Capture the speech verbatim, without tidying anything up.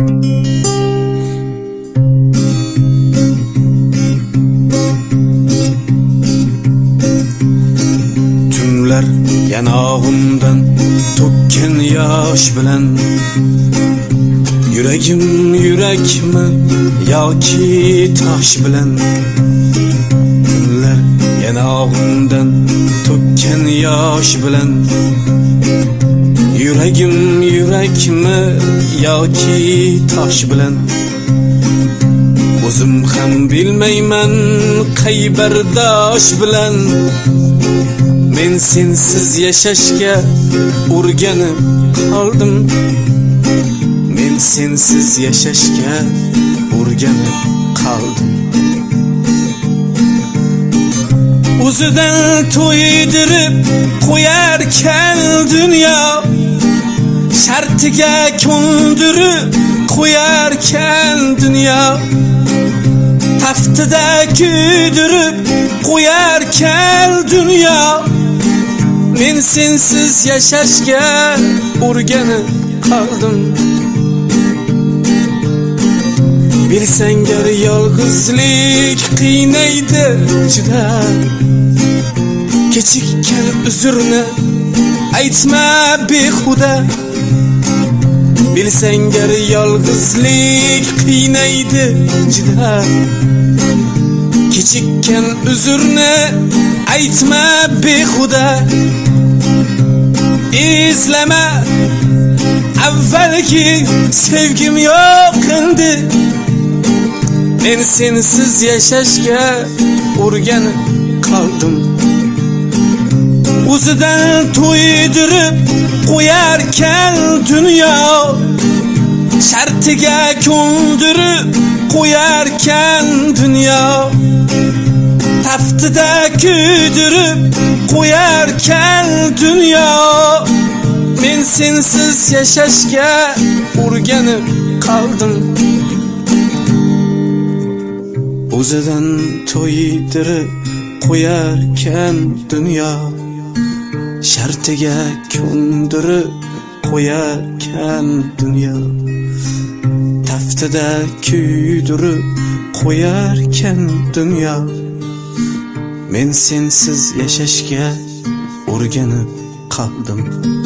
Tunlar yanog'imdan to'kkan yosh bilan yuragim yurakmi yoki tosh bilan tunlar yanog'imdan to'kkan yosh bilan yuragim yurakmi yoki tosh bilan o'zim ham bilmayman qay bardosh bilan men sensiz yashashga o'rganib qoldim men sensiz yashashga o'rganib qoldim o'zidan to'ydirib qo'yarkan dunyo shartiga ko'ndirib qo'yarkan dunyo taftida kuydirib qo'yarkan dunyo men sensiz yashashga o'rganib qoldim bilsang gar yolg'izlik qiynaydi juda kechikkan uzrni aytma behuda bilsang gar yolg'izlik qiynaydi juda kechikkan uzrni aytma behuda izlama avvalgi sevgim yo'q endi men sensiz yashashga o'rganib qoldim o'zidan to'ydirib qo'yarkan dunyo shartiga ko'ndirib qo'yarkan dunyo taftida kuydirib qo'yarkan dunyo men sensiz yashashga o'rganib qoldim o'zidan to'ydirib qo'yarkan dunyo shartiga ko'ndirib qo'yarkan dunyo taftida kuydirib qo'yarkan dunyo men sensiz yashashga o'rganib qoldim